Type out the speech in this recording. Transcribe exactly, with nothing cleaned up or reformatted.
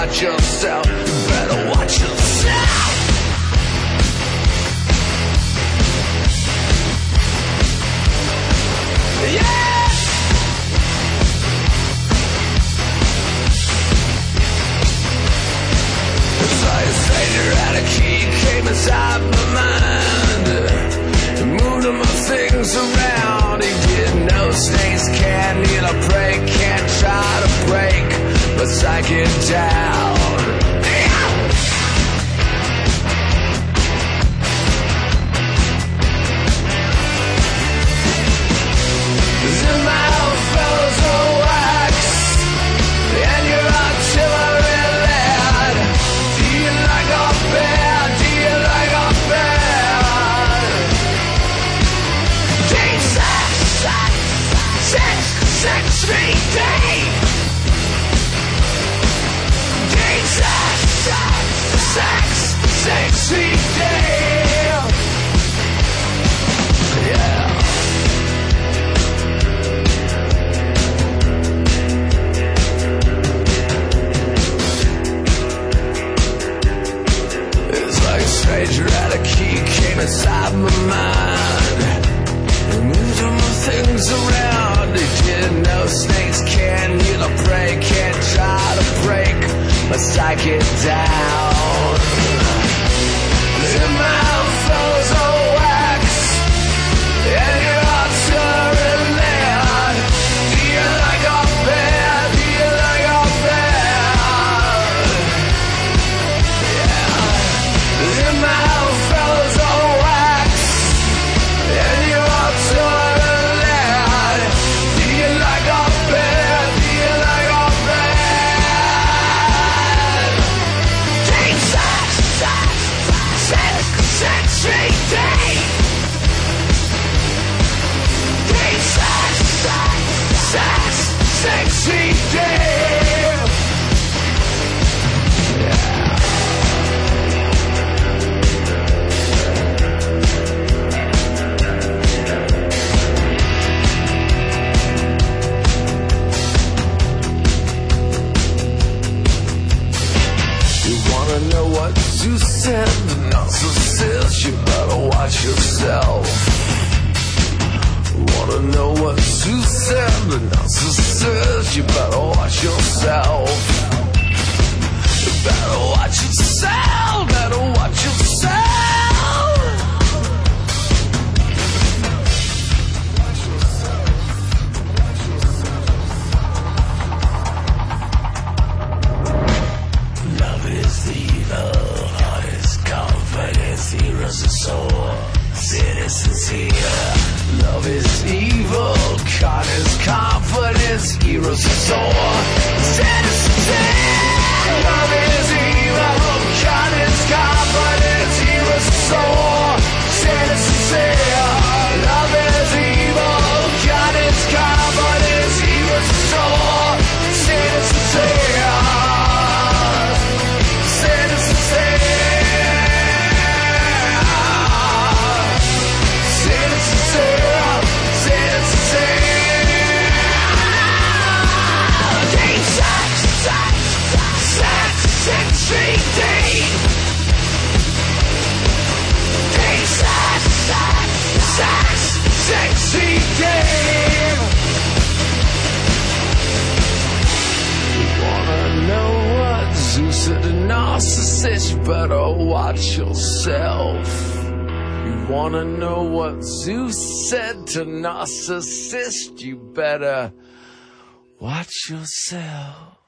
watch yourself. You better watch yourself. Yeah! It's like a stranger at a key came inside my mind. He moved all my things around. He didn't know snakes can't kneel or pray, can't try to break, but psych it down. In my old fellows of wax and your artillery lad. Do you like our bad? Do you like our bad? Deep sex, sex, sex, sex, three D. Deep sex, sex, sex, sex, three D. Yeah. Stranger at a key came inside my mind and moved all my things around. He didn't know snakes can't kneel or pray, can't try to break, but psych it down. In my own fellows of wax and your artillery lead. Do you like our bad? Do you like our bad? In my old fellows of wax and your artillery lad. Do you like our bad? Do you like our bad? Deep sex, sex, sex, sex, three D. Deep sex, sex, sex, sex, three D. Know what Zeus said, the narcissist, you better watch yourself. Wanna know what Zeus said, the narcissist, you better watch yourself. You better watch yourself, better watch yourself. Heroes are sore, citizens here. Love is evil, con is confidence. Heroes are sore, citizens here. Love is evil, con is confidence. Heroes are sore, citizens here. Love is evil, con is confidence. Heroes are sore, citizens here. Citizens here. Narcissist, you better watch yourself. You wanna know what Zeus said to narcissist? You better watch yourself.